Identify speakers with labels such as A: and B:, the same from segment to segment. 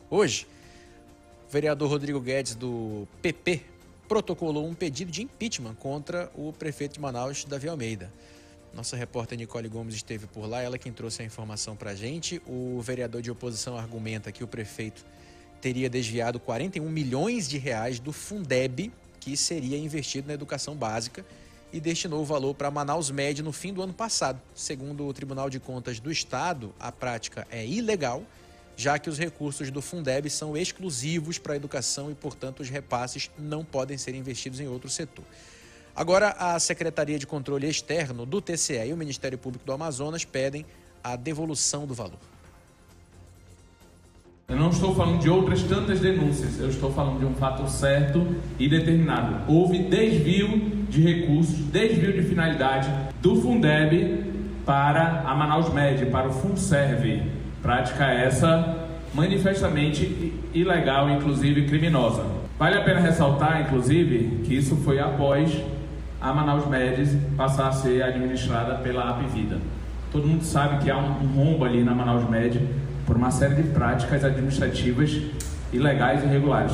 A: Hoje, o vereador Rodrigo Guedes, do PP, protocolou um pedido de impeachment contra o prefeito de Manaus, Davi Almeida. Nossa repórter Nicole Gomes esteve por lá, ela quem trouxe a informação para a gente. O vereador de oposição argumenta que o prefeito teria desviado 41 milhões de reais do Fundeb, que seria investido na educação básica, e destinou o valor para Manaus Med no fim do ano passado. Segundo o Tribunal de Contas do Estado, a prática é ilegal, já que os recursos do Fundeb são exclusivos para a educação e, portanto, os repasses não podem ser investidos em outro setor. Agora, a Secretaria de Controle Externo do TCE e o Ministério Público do Amazonas pedem a devolução do valor.
B: Eu não estou falando de outras tantas denúncias, eu estou falando de um fato certo e determinado. Houve desvio de recursos, desvio de finalidade do Fundeb para a Manaus Med, para o Funserve. Prática essa manifestamente ilegal, inclusive criminosa. Vale a pena ressaltar, inclusive, que isso foi após a Manaus Med passar a ser administrada pela Apvida. Todo mundo sabe que há um rombo ali na Manaus Med por uma série de práticas administrativas ilegais e irregulares.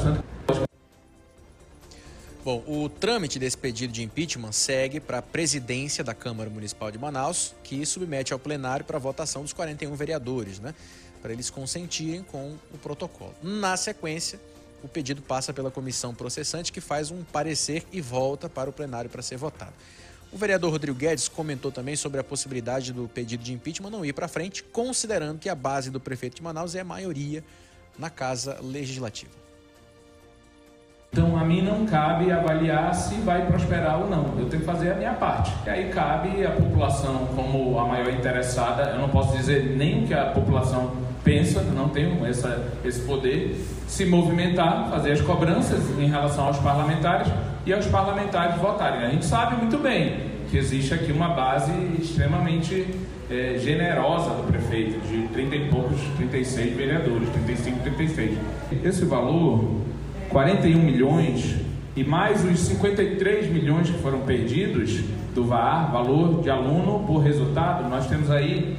A: Bom, o trâmite desse pedido de impeachment segue para a presidência da Câmara Municipal de Manaus, que submete ao plenário para votação dos 41 vereadores, para eles consentirem com o protocolo. Na sequência, o pedido passa pela comissão processante, que faz um parecer e volta para o plenário para ser votado. O vereador Rodrigo Guedes comentou também sobre a possibilidade do pedido de impeachment não ir para frente, considerando que a base do prefeito de Manaus é a maioria na Casa Legislativa.
B: Então, a mim não cabe avaliar se vai prosperar ou não. Eu tenho que fazer a minha parte. E aí cabe a população como a maior interessada. Eu não posso dizer nem o que a população pensa, não tenho esse poder, se movimentar, fazer as cobranças em relação aos parlamentares e aos parlamentares votarem. A gente sabe muito bem que existe aqui uma base extremamente generosa do prefeito, de 30 e poucos, 36 vereadores, 35, 36. Esse valor, 41 milhões e mais os 53 milhões que foram perdidos do VAR, valor de aluno por resultado, nós temos aí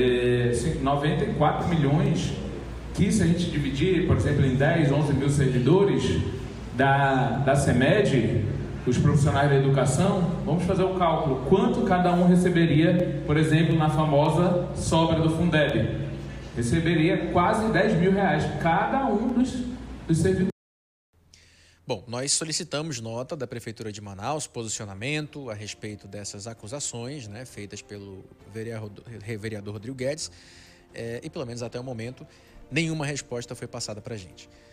B: 94 milhões, que se a gente dividir, por exemplo, em 10, 11 mil servidores da CEMED, os profissionais da educação, vamos fazer o cálculo, quanto cada um receberia, por exemplo, na famosa sobra do Fundeb. Receberia quase 10 mil reais cada um dos servidores.
A: Bom, nós solicitamos nota da Prefeitura de Manaus, posicionamento a respeito dessas acusações, feitas pelo vereador Rodrigo Guedes, e pelo menos até o momento nenhuma resposta foi passada para a gente.